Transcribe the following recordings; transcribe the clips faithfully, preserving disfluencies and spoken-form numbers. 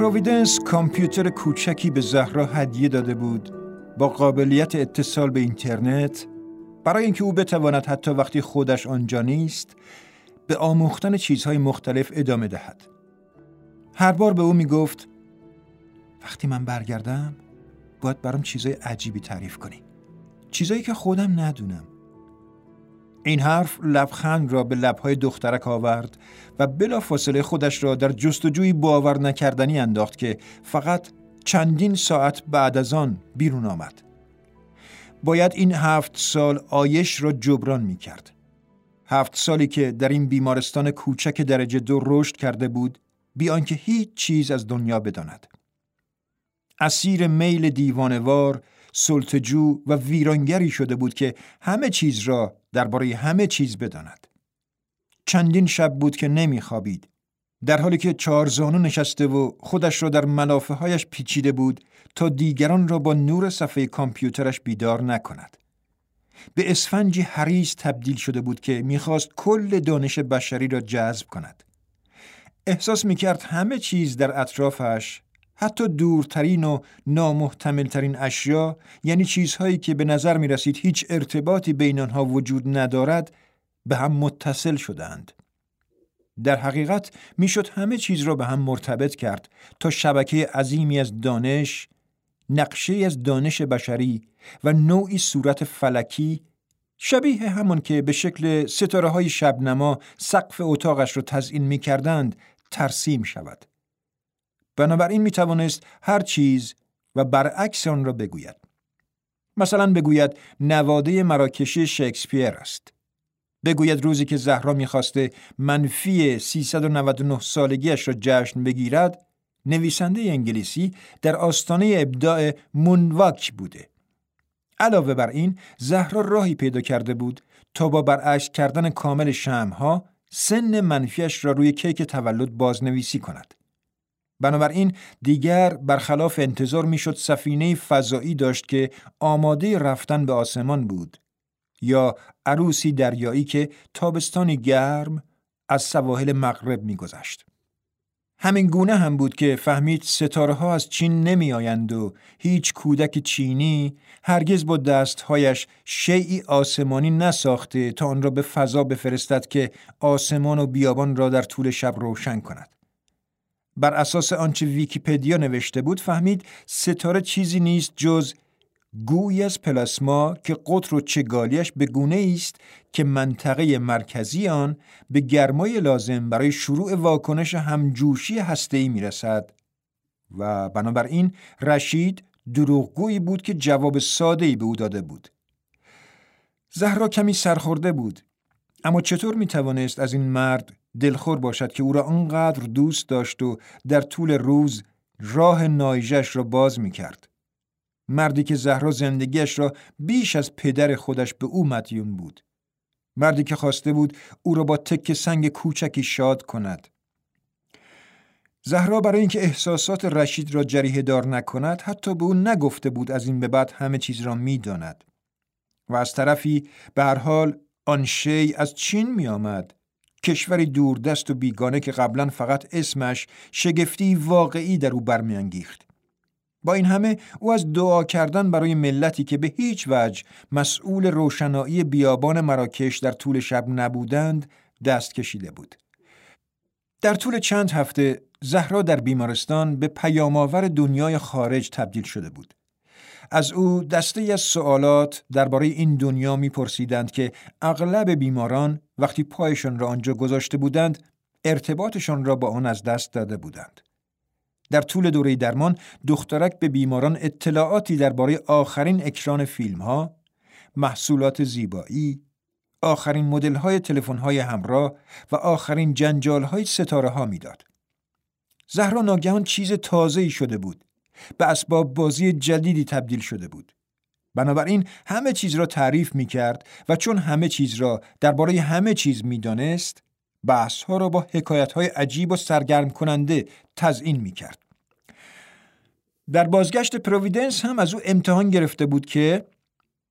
پرویدنس کامپیوتر کوچکی به زهرا هدیه داده بود با قابلیت اتصال به اینترنت برای اینکه او بتواند حتی وقتی خودش آنجا نیست به آموختن چیزهای مختلف ادامه دهد. هر بار به او می گفت وقتی من برگردم باید برام چیزهای عجیبی تعریف کنی، چیزایی که خودم ندونم. این حرف لبخند را به لبهای دخترک آورد و بلافاصله خودش را در جستجوی باور نکردنی انداخت که فقط چندین ساعت بعد از آن بیرون آمد. باید این هفت سال آیش را جبران می کرد. هفت سالی که در این بیمارستان کوچک درجه دو رشد کرده بود بی آنکه هیچ چیز از دنیا بداند. اسیر میل دیوانه‌وار، سلطه‌جو و ویرانگری شده بود که همه چیز را درباره همه چیز بداند. چندین شب بود که نمیخوابید، در حالی که چهارزانو نشسته و خودش را در ملافه‌هایش پیچیده بود تا دیگران را با نور صفحه کامپیوترش بیدار نکند. به اسفنجی حریص تبدیل شده بود که میخواست کل دانش بشری را جذب کند. احساس میکرد همه چیز در اطرافش، حتی دورترین و نامحتملترین اشیا، یعنی چیزهایی که به نظر می رسید هیچ ارتباطی بین آنها وجود ندارد، به هم متصل شدند. در حقیقت می شد همه چیز را به هم مرتبط کرد تا شبکه عظیمی از دانش، نقشه از دانش بشری و نوعی صورت فلکی شبیه همان که به شکل ستاره های شبنما سقف اتاقش را تزیین می کردند ترسیم شود. بنابراین می توانست هر چیز و برعکس آن را بگوید. مثلا بگوید نواده مراکشی شکسپیر است. بگوید روزی که زهرا می خواسته منفی سیصد و نود و نه سالگیش را جشن بگیرد، نویسنده انگلیسی در آستانه ابداع مونواک بوده. علاوه بر این، زهرا راهی پیدا کرده بود تا با برعکس کردن کامل شمع‌ها سن منفیش را روی کیک تولد بازنویسی کند. بنابراین دیگر برخلاف انتظار میشد سفینه فضایی داشت که آماده رفتن به آسمان بود یا عروسی دریایی که تابستانی گرم از سواحل مغرب میگذشت. همین گونه هم بود که فهمید ستاره ها از چین نمی آیند و هیچ کودک چینی هرگز با دستهایش شیئی آسمانی نساخته تا آن را به فضا بفرستد که آسمان و بیابان را در طول شب روشن کند. بر اساس آنچه ویکی‌پدیا نوشته بود فهمید ستاره چیزی نیست جز گویی از پلاسما که قطر و چگالیش به گونه است که منطقه مرکزی آن به گرمای لازم برای شروع واکنش همجوشی هسته‌ای میرسد و بنابراین رشید دروغگویی بود که جواب ساده‌ای به او داده بود. زهرا کمی سرخورده بود، اما چطور میتوانست از این مرد دلخور باشد که او را آنقدر دوست داشت و در طول روز راه نایجه‌اش را باز میکرد؟ مردی که زهرا زندگیش را بیش از پدر خودش به او مدیون بود. مردی که خواسته بود او را با تکه سنگ کوچکی شاد کند. زهرا برای اینکه احساسات رشید را جریحه دار نکند حتی به او نگفته بود از این به بعد همه چیز را میداند. و از طرفی به هر حال آن شی از چین می آمد، کشوری دوردست و بیگانه که قبلا فقط اسمش شگفتی واقعی در او برمیانگیخت. با این همه او از دعا کردن برای ملتی که به هیچ وجه مسئول روشنایی بیابان مراکش در طول شب نبودند دست کشیده بود. در طول چند هفته زهرا در بیمارستان به پیام‌آور دنیای خارج تبدیل شده بود. از او دسته‌ای از سوالات درباره این دنیا می‌پرسیدند که اغلب بیماران وقتی پایشان را آنجا گذاشته بودند ارتباطشان را با آن از دست داده بودند. در طول دوره درمان دخترک به بیماران اطلاعاتی درباره آخرین اکران فیلم‌ها، محصولات زیبایی، آخرین مدل‌های تلفن‌های همراه و آخرین جنجال‌های ستاره‌ها می‌داد. زهرا ناگهان چیز تازه‌ای شده بود. به اسباب بازی جدیدی تبدیل شده بود. بنابراین همه چیز را تعریف می‌کرد و چون همه چیز را درباره همه چیز می‌دانست، بحث‌ها را با حکایت‌های عجیب و سرگرم کننده تزیین می‌کرد. در بازگشت پرویدنس هم از او امتحان گرفته بود که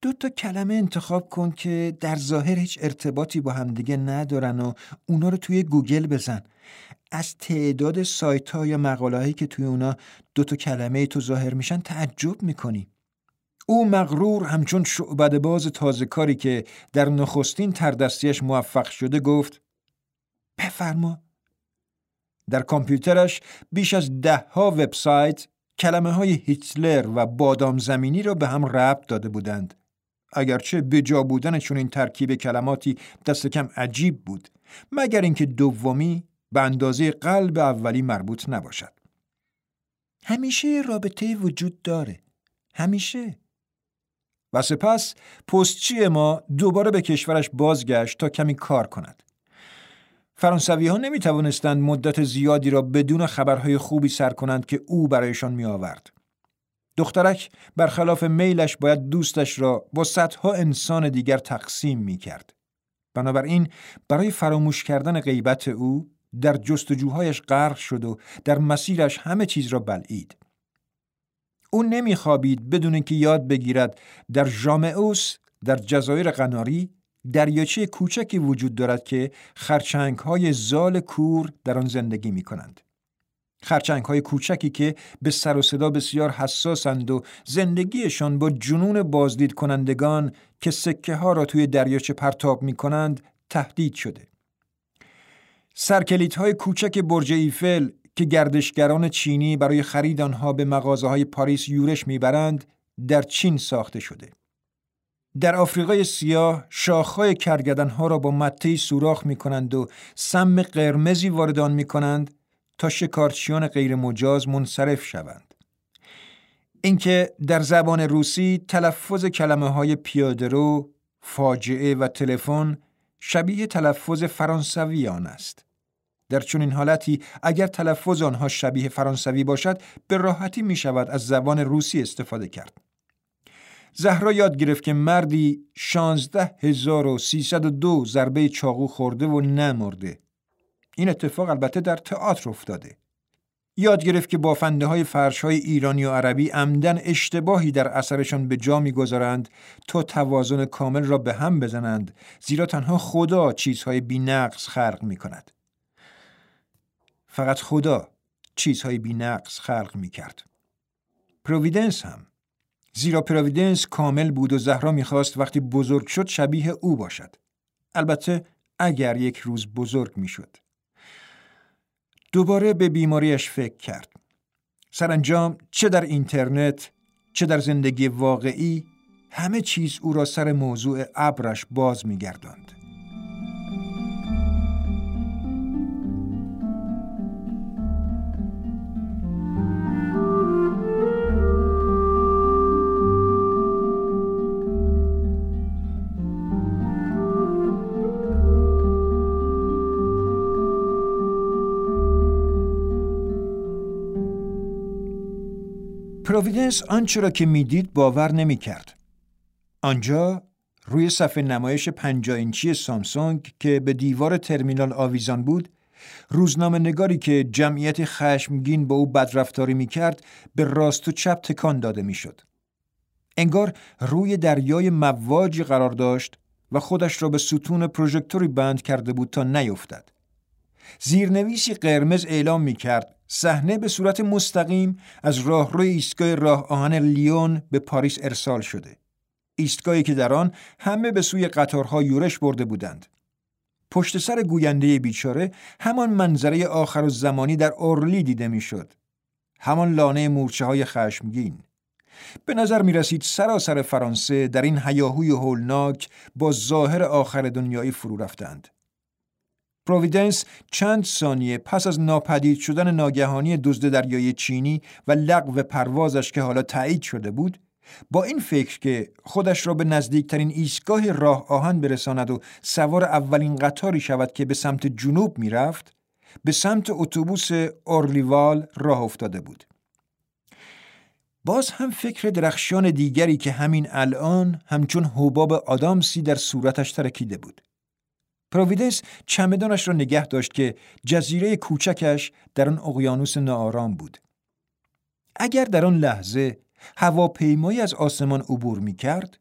دو تا کلمه انتخاب کن که در ظاهر هیچ ارتباطی با همدیگه ندارن و اونا رو توی گوگل بزن. از تعداد سایت ها یا مقاله هایی که توی اونا دو تا کلمه تو ظاهر میشن تعجب میکنی. او مغرور همچون شعبده باز تازه کاری که در نخستین تردستیش موفق شده گفت بفرما. در کامپیوترش بیش از ده ها وبسایت کلمه های هیتلر و بادام زمینی را به هم ربط داده بودند. اگرچه بجا بودن چون این ترکیب کلماتی دست کم عجیب بود، مگر اینکه دومی به اندازه قلب اولی مربوط نباشد. همیشه رابطه وجود داره. همیشه. و سپس پستچی ما دوباره به کشورش بازگشت تا کمی کار کند. فرانسوی ها نمی توانستند مدت زیادی را بدون خبرهای خوبی سر کنند که او برایشان می آورد. دخترک برخلاف میلش باید دوستش را با صدها انسان دیگر تقسیم می کرد. بنابراین برای فراموش کردن غیبت او در جستجوهایش غرق شد و در مسیرش همه چیز را بلعید. او نمی خوابید بدون اینکه یاد بگیرد در ژامئوس در جزایر قناری دریاچه کوچکی وجود دارد که خرچنگ‌های زال کور در آن زندگی می‌کنند. خرچنگ‌های کوچکی که به سر و صدا بسیار حساسند و زندگیشان با جنون بازدید کنندگان که سکه ها را توی دریاچه پرتاب می‌کنند تهدید شده. سرکلیدهای کوچک برج ایفل که گردشگران چینی برای خرید آنها به مغازه‌های پاریس یورش می‌برند در چین ساخته شده. در آفریقای سیاه شاخهای کرگدن‌ها را با مته سوراخ می‌کنند و سم قرمزی وارد آن می‌کنند تا شکارچیان غیر مجاز منصرف شوند. اینکه در زبان روسی تلفظ کلمه‌های پیاده‌رو، فاجعه و تلفن شبیه تلفظ فرانسوی آن است. در چنین حالتی اگر تلفظ آنها شبیه فرانسوی باشد به راحتی می‌شود از زبان روسی استفاده کرد. زهرا یاد گرفت که مردی شانزده هزار و سیصد و دو ضربه چاقو خورده و نمرده. این اتفاق البته در تئاتر افتاده. یاد گرفت که بافنده های فرش های ایرانی و عربی عمدن اشتباهی در اثرشان به جا می‌گذارند تا توازن کامل را به هم بزنند، زیرا تنها خدا چیزهای بی‌نقص خلق می‌کند. فقط خدا چیزهای بی‌نقص خلق می‌کرد. پرویدنس هم. زیرا پرویدنس کامل بود و زهرا می‌خواست وقتی بزرگ شد شبیه او باشد. البته اگر یک روز بزرگ می‌شد. دوباره به بیماریش فکر کرد. سرانجام چه در اینترنت چه در زندگی واقعی همه چیز او را سر موضوع ابرش باز می‌گرداند. پرویدنس آنچه را که میدید باور نمی کرد. آنجا روی صفحه نمایش پنجاه اینچی سامسونگ که به دیوار ترمینال آویزان بود، روزنامه نگاری که جمعیت خشمگین با او بدرفتاری می کرد به راست و چپ تکان داده می شد. انگار روی دریای مواجی قرار داشت و خودش را به ستون پروژکتوری بند کرده بود تا نیفتد. زیرنویسی قرمز اعلام می کرد صحنه به صورت مستقیم از راهروی ایستگاه راه آهن لیون به پاریس ارسال شده. ایستگاهی که در آن همه به سوی قطارها یورش برده بودند. پشت سر گوینده بیچاره همان منظره آخر الزمانی در اورلی دیده می شد. همان لانه مورچه های خشمگین. به نظر می رسید سراسر فرانسه در این هیاهوی هولناک با ظاهر آخر دنیایی فرو رفتند. پرویدنس چند ثانیه پس از ناپدید شدن ناگهانی دزد دریایی چینی و لغو پروازش که حالا تایید شده بود، با این فکر که خودش را به نزدیکترین ایستگاه راه آهن برساند و سوار اولین قطاری شود که به سمت جنوب می رفت، به سمت اتوبوس اورلیوال راه افتاده بود. باز هم فکر درخشان دیگری که همین الان همچون حباب آدامسی در صورتش ترکیده بود. پرویدنس چمدانش را نگه داشت که جزیره کوچکش در آن اقیانوس ناآرام بود. اگر در آن لحظه هواپیمایی از آسمان عبور می کرد،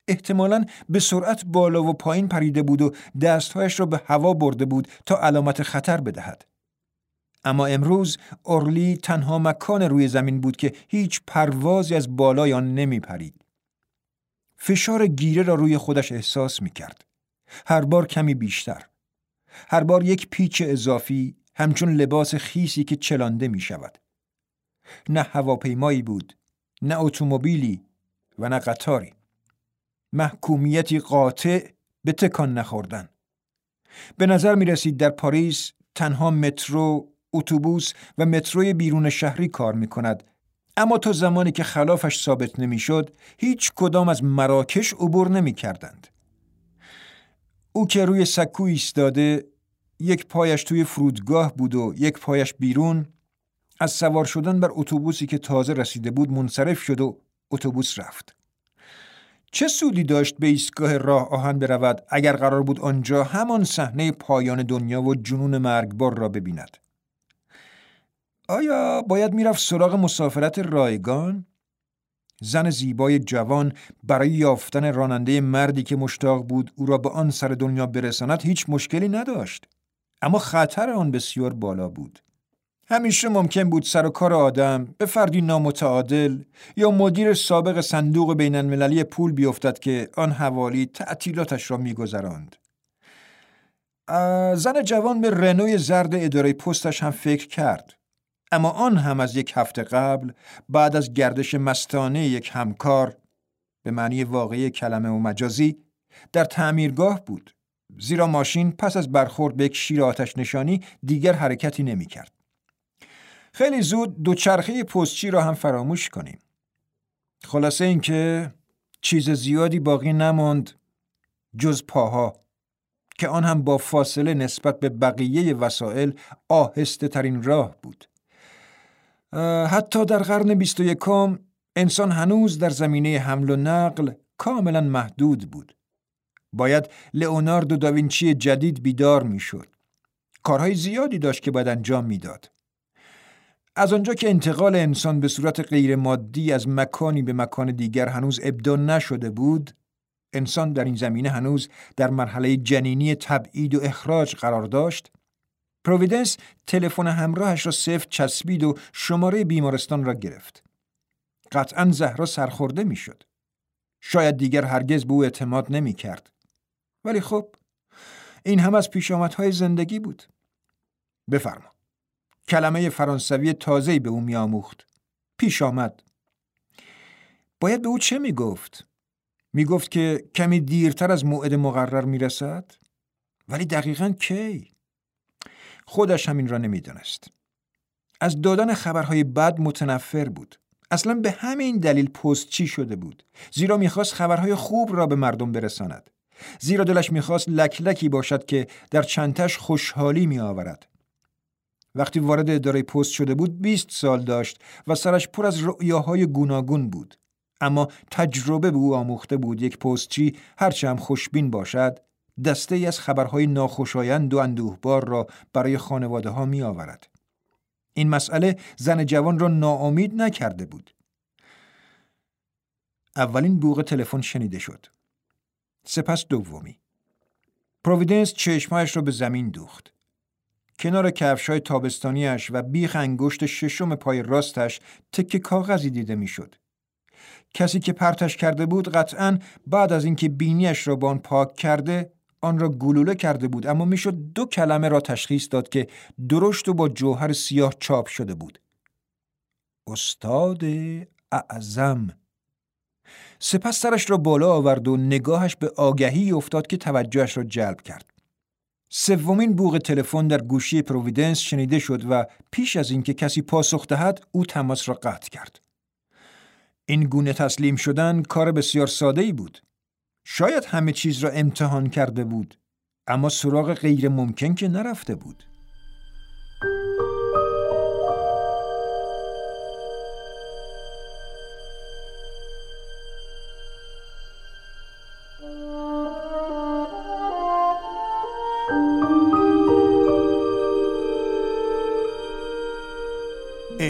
احتمالاً به سرعت بالا و پایین پریده بود و دستهایش را به هوا برده بود تا علامت خطر بدهد. اما امروز اورلی تنها مکان روی زمین بود که هیچ پروازی از بالای آن نمی پرید. فشار گیره را روی خودش احساس می کرد. هر بار کمی بیشتر. هر بار یک پیچ اضافی، همچون لباس خیسی که چلانده می شود. نه هواپیمایی بود، نه اتومبیلی و نه قطاری. محکومیتی قاطع به تکان نخوردن. به نظر می رسید در پاریس تنها مترو، اتوبوس و متروی بیرون شهری کار می کند، اما تا زمانی که خلافش ثابت نمی شد هیچ کدام از مراکش عبور نمی کردند. او که روی سکو ایستاده، یک پایش توی فرودگاه بود و یک پایش بیرون، از سوار شدن بر اتوبوسی که تازه رسیده بود منصرف شد و اتوبوس رفت. چه سودی داشت به ایستگاه راه آهن برود اگر قرار بود آنجا همان صحنه پایان دنیا و جنون مرگبار را ببیند؟ آیا باید میرفت سراغ مسافرت رایگان؟ زن زیبای جوان برای یافتن راننده مردی که مشتاق بود او را به آن سر دنیا برساند هیچ مشکلی نداشت، اما خطر آن بسیار بالا بود. همیشه ممکن بود سر و کار آدم به فردی نامتعادل یا مدیر سابق صندوق بین المللی پول بیفتد که آن حوالی تعطیلاتش را می‌گذراند. زن جوان به رنوی زرد اداره پستش هم فکر کرد، اما آن هم از یک هفته قبل بعد از گردش مستانه یک همکار به معنی واقعی کلمه و مجازی در تعمیرگاه بود، زیرا ماشین پس از برخورد به یک شیر آتش نشانی دیگر حرکتی نمی کرد. خیلی زود دوچرخه پستچی را هم فراموش کنیم. خلاصه این که چیز زیادی باقی نماند جز پاها که آن هم با فاصله نسبت به بقیه وسایل آهسته ترین راه بود. حتی در قرن بیست و یکم انسان هنوز در زمینه حمل و نقل کاملا محدود بود. باید لئوناردو داوینچی جدید بیدار می شد. کارهای زیادی داشت که باید انجام می داد. از آنجا که انتقال انسان به صورت غیر مادی از مکانی به مکان دیگر هنوز ابداع نشده بود، انسان در این زمینه هنوز در مرحله جنینی تبعید و اخراج قرار داشت. پرویدنس تلفن همراهش را سفت چسبید و شماره بیمارستان را گرفت. قطعاً زهرا سرخورده می شد. شاید دیگر هرگز به او اعتماد نمی کرد. ولی خب این هم از پیشامدهای زندگی بود. بفرما. کلمه فرانسوی تازه‌ای به او می آموخت. پیش آمد. باید به او چه می گفت؟ می گفت که کمی دیرتر از موعد مقرر می رسد؟ ولی دقیقاً کی؟ خودش همین را نمی دانست. از دادن خبرهای بد متنفر بود. اصلاً به همین دلیل پستچی شده بود. زیرا می خواست خبرهای خوب را به مردم برساند. زیرا دلش می خواست لک لکی باشد که در چنتش خوشحالی می آورد. وقتی وارد اداره پست شده بود بیست سال داشت و سرش پر از رؤیاهای گوناگون بود. اما تجربه به او آموخته بود یک پستچی هرچه هم خوشبین باشد دسته ای از خبرهای ناخوشایند و اندوهبار را برای خانواده ها می آورد. این مسئله زن جوان را ناامید نکرده بود. اولین بوق تلفن شنیده شد. سپس دومی. پرویدنس چشمهایش را به زمین دوخت. کنار کفش‌های تابستانیش و بیخ انگشت ششم پای راستش تکه کاغذی دیده می‌شد. کسی که پرتش کرده بود قطعاً بعد از اینکه بینیش را با آن پاک کرده آن را گلوله کرده بود، اما میشد دو کلمه را تشخیص داد که درشت و با جوهر سیاه چاپ شده بود. استاد اعظم. سپس سرش را بالا آورد و نگاهش به آگهی افتاد که توجهش را جلب کرد. سومین بوق تلفن در گوشی پرویدنس شنیده شد و پیش از اینکه کسی پاسخ دهد او تماس را قطع کرد. این گونه تسلیم شدن کار بسیار ساده‌ای بود. شاید همه چیز را امتحان کرده بود، اما سراغ غیر ممکن که نرفته بود.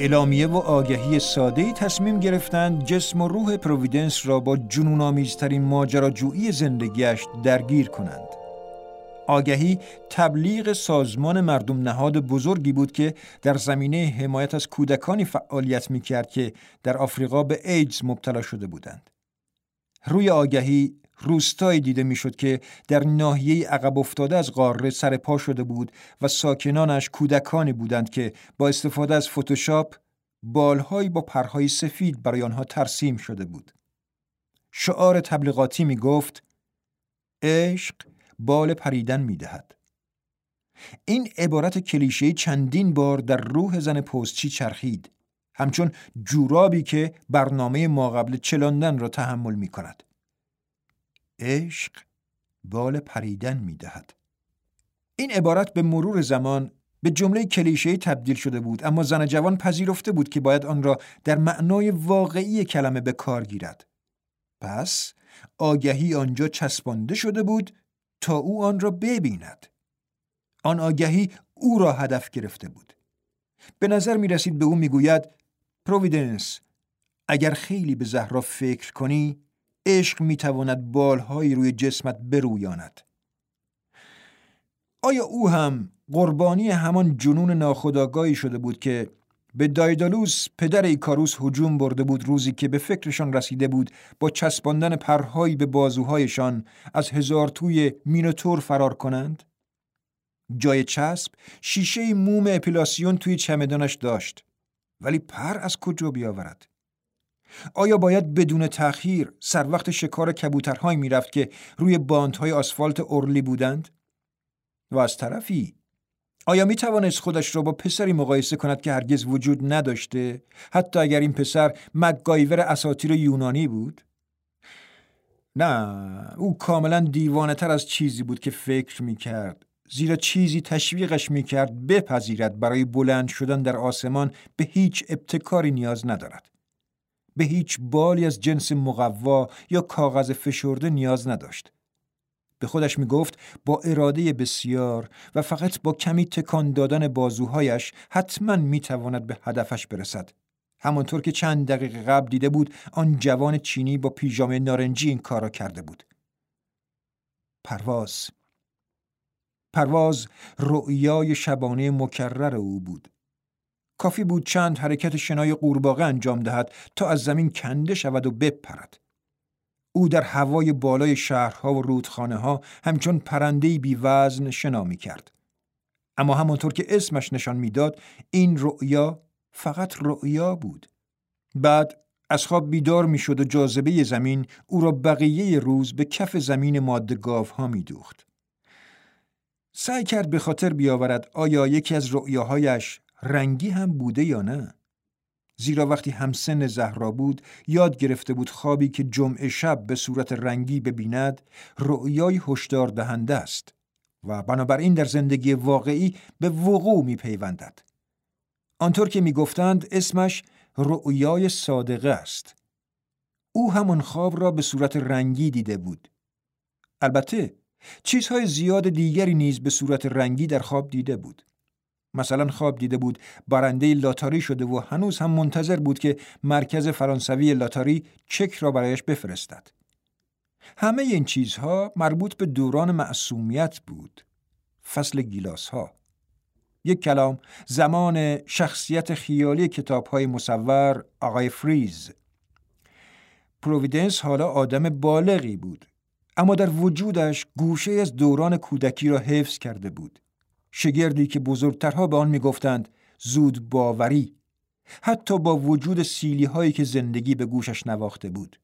اعلامیه و آگهی ساده‌ای تصمیم گرفتند جسم و روح پرویدنس را با جنون‌آمیزترین ماجراجویی زندگیش درگیر کنند. آگهی تبلیغ سازمان مردم نهاد بزرگی بود که در زمینه حمایت از کودکانی فعالیت می‌کرد که در آفریقا به ایدز مبتلا شده بودند. روی آگهی روستایی دیده میشد که در ناحیه عقب افتاده از قاره سرپا شده بود و ساکنانش کودکانی بودند که با استفاده از فتوشاپ بالهایی با پرهای سفید برای آنها ترسیم شده بود. شعار تبلیغاتی می گفت عشق بال پریدن می دهد. این عبارت کلیشه‌ای چندین بار در روح زن پستچی چرخید، همچون جورابی که برنامه ماقبل چلاندن را تحمل می کند. عشق بال پریدن می دهد. این عبارت به مرور زمان به جمله کلیشه‌ای تبدیل شده بود، اما زن جوان پذیرفته بود که باید آن را در معنای واقعی کلمه به کار گیرد. پس آگهی آنجا چسبانده شده بود تا او آن را ببیند. آن آگهی او را هدف گرفته بود. به نظر می رسید به او می گوید پرویدنس، اگر خیلی به زهرا فکر کنی، عشق می تواند بالهایی روی جسمت برویاند. آیا او هم قربانی همان جنون ناخودآگاهی شده بود که به دایدالوس پدر ایکاروس هجوم برده بود روزی که به فکرشان رسیده بود با چسباندن پرهایی به بازوهایشان از هزار توی مینوتور فرار کنند؟ جای چسب شیشه موم اپیلاسیون توی چمدانش داشت، ولی پر از کجا بیاورد؟ آیا باید بدون تأخیر سر وقت شکار کبوترهایی میرفت که روی باندهای آسفالت اورلی بودند؟ و از طرفی آیا می توانست خودش را با پسری مقایسه کند که هرگز وجود نداشته، حتی اگر این پسر مکگایور اساطیر یونانی بود؟ نه، او کاملا دیوانه تر از چیزی بود که فکر می کرد، زیرا چیزی تشویقش می کرد بپذیرد برای بلند شدن در آسمان به هیچ ابتکاری نیاز ندارد. به هیچ بالی از جنس مقوا یا کاغذ فشرده نیاز نداشت. به خودش می گفت با اراده بسیار و فقط با کمی تکان دادن بازوهایش حتما می تواند به هدفش برسد. همانطور که چند دقیقه قبل دیده بود آن جوان چینی با پیژامه نارنجی این کار را کرده بود. پرواز پرواز رؤیای شبانه مکرر او بود. کافی بود چند حرکت شنای قورباغه انجام دهد تا از زمین کنده شود و بپرد. او در هوای بالای شهرها و رودخانه ها همچون پرنده‌ای بی وزن شنا می کرد. اما همانطور که اسمش نشان میداد این رؤیا فقط رؤیا بود. بعد از خواب بیدار می شد و جاذبه زمین او را بقیه روز به کف زمین ماده گاوها می دوخت. سعی کرد به خاطر بیاورد آیا یکی از رؤیاهایش رنگی هم بوده یا نه. زیرا وقتی همسن زهرا بود یاد گرفته بود خوابی که جمعه شب به صورت رنگی ببیند رؤیای هشدار دهنده است و بنابراین در زندگی واقعی به وقوع می پیوندد. آنطور که می گفتند اسمش رؤیای صادقه است. او همان خواب را به صورت رنگی دیده بود. البته چیزهای زیاد دیگری نیز به صورت رنگی در خواب دیده بود. مثلا خواب دیده بود برنده لاتاری شده و هنوز هم منتظر بود که مرکز فرانسوی لاتاری چک را برایش بفرستد. همه این چیزها مربوط به دوران معصومیت بود. فصل گیلاس ها. یک کلام زمان شخصیت خیالی کتاب‌های مصور آقای فریز. پرویدنس حالا آدم بالغی بود، اما در وجودش گوشه از دوران کودکی را حفظ کرده بود. شگردی که بزرگترها به آن می‌گفتند زود باوری، حتی با وجود سیلی هایی که زندگی به گوشش نواخته بود.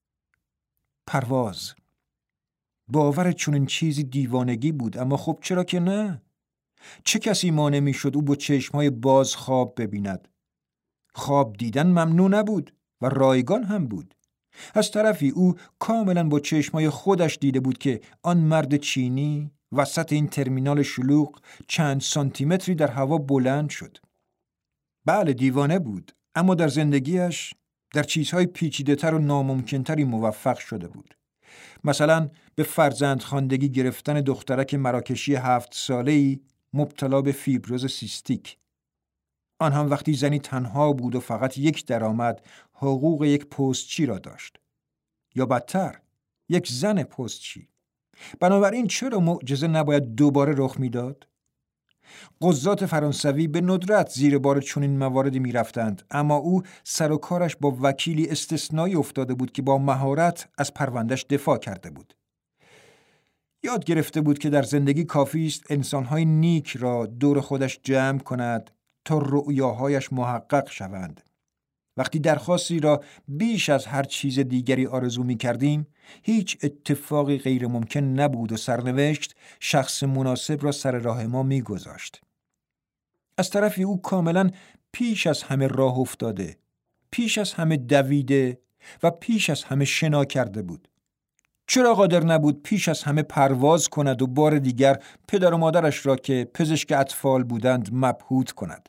پرواز. باور چنین چیزی دیوانگی بود، اما خب چرا که نه؟ چه کسی مانع می‌شد او با چشم‌های باز خواب ببیند؟ خواب دیدن ممنوع نبود و رایگان هم بود. از طرفی او کاملا با چشم‌های خودش دیده بود که آن مرد چینی وسط این ترمینال شلوغ چند سانتیمتری در هوا بلند شد. بله دیوانه بود، اما در زندگیش در چیزهای پیچیده‌تر و ناممکن‌تری موفق شده بود. مثلا به فرزندخواندگی گرفتن دخترک مراکشی هفت ساله‌ای مبتلا به فیبروز سیستیک. آن هم وقتی زنی تنها بود و فقط یک درآمد، حقوق یک پستچی را داشت. یا بدتر، یک زن پستچی. بنابراین چرا معجزه نباید دوباره رخ میداد؟ قضات فرانسوی به ندرت زیر بار چنین مواردی میرفتند، اما او سر و کارش با وکیلی استثنایی افتاده بود که با مهارت از پروندهش دفاع کرده بود. یاد گرفته بود که در زندگی کافی است انسان‌های نیک را دور خودش جمع کند تا رؤیاهایش محقق شوند. وقتی درخواستی را بیش از هر چیز دیگری آرزو می کردیم، هیچ اتفاقی غیر ممکن نبود و سرنوشت شخص مناسب را سر راه ما می گذاشت. از طرفی او کاملا پیش از همه راه افتاده، پیش از همه دویده و پیش از همه شنا کرده بود. چرا قادر نبود پیش از همه پرواز کند و بار دیگر پدر و مادرش را که پزشک اطفال بودند مبهوت کند؟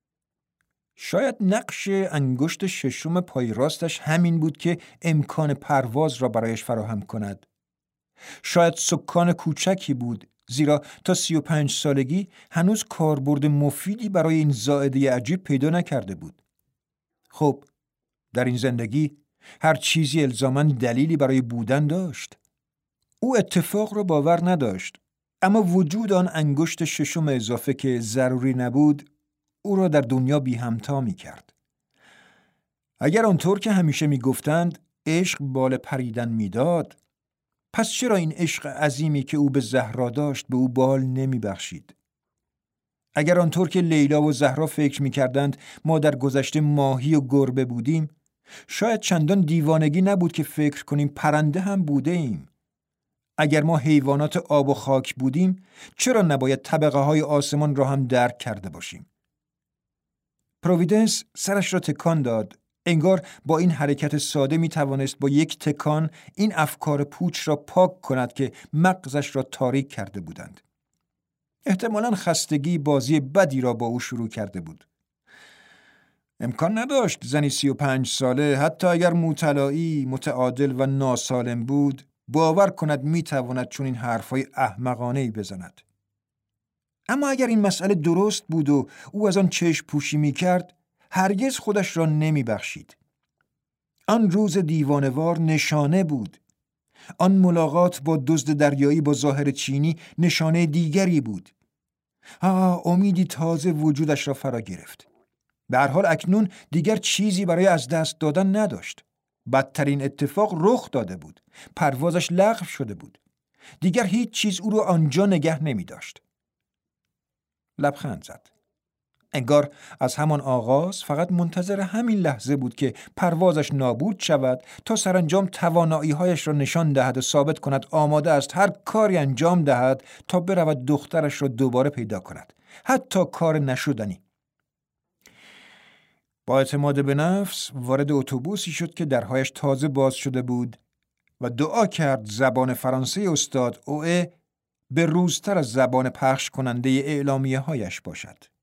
شاید نقش انگشت ششم پای راستش همین بود که امکان پرواز را برایش فراهم کند. شاید سکان کوچکی بود، زیرا تا سی و پنج سالگی هنوز کاربرد مفیدی برای این زائده عجیب پیدا نکرده بود. خب، در این زندگی هر چیزی الزاماً دلیلی برای بودن داشت. او اتفاق را باور نداشت، اما وجود آن انگشت ششم اضافه که ضروری نبود او را در دنیا بی همتا می کرد. اگر آنطور که همیشه می گفتند عشق بال پریدن می داد، پس چرا این عشق عظیمی که او به زهرا داشت به او بال نمی بخشید؟ اگر آنطور که لیلا و زهرا فکر می کردند ما در گذشته ماهی و گربه بودیم، شاید چندان دیوانگی نبود که فکر کنیم پرنده هم بوده ایم. اگر ما حیوانات آب و خاک بودیم، چرا نباید طبقه های آسمان را هم درک کرده باشیم؟ پرویدنس سرش را تکان داد. انگار با این حرکت ساده می توانست با یک تکان این افکار پوچ را پاک کند که مغزش را تاریک کرده بودند. احتمالاً خستگی بازی بدی را با او شروع کرده بود. امکان نداشت زنی سی و پنج ساله، حتی اگر مطلعی، متعادل و ناسالم بود، باور کند می تواند چون این حرفای احمقانه‌ای بزند. اما اگر این مسئله درست بود و او از آن چشم پوشی می کرد، هرگز خودش را نمی بخشید. آن روز دیوانوار نشانه بود. آن ملاقات با دزد دریایی با ظاهر چینی نشانه دیگری بود. آه، امیدی تازه وجودش را فرا گرفت. به هر حال اکنون دیگر چیزی برای از دست دادن نداشت. بدترین اتفاق رخ داده بود. پروازش لغو شده بود. دیگر هیچ چیز او را آنجا نگه نمی داشت. لبخند زد. انگار از همان آغاز فقط منتظر همین لحظه بود که پروازش نابود شود تا سرانجام توانایی‌هایش را نشان دهد و ثابت کند آماده است هر کاری انجام دهد تا برود دخترش را دوباره پیدا کند، حتی کار نشدنی. با اعتماد به نفس وارد اتوبوسی شد که درهایش تازه باز شده بود و دعا کرد زبان فرانسه استاد اوه به روزتر از زبان پخش کننده اعلامیه هایش باشد.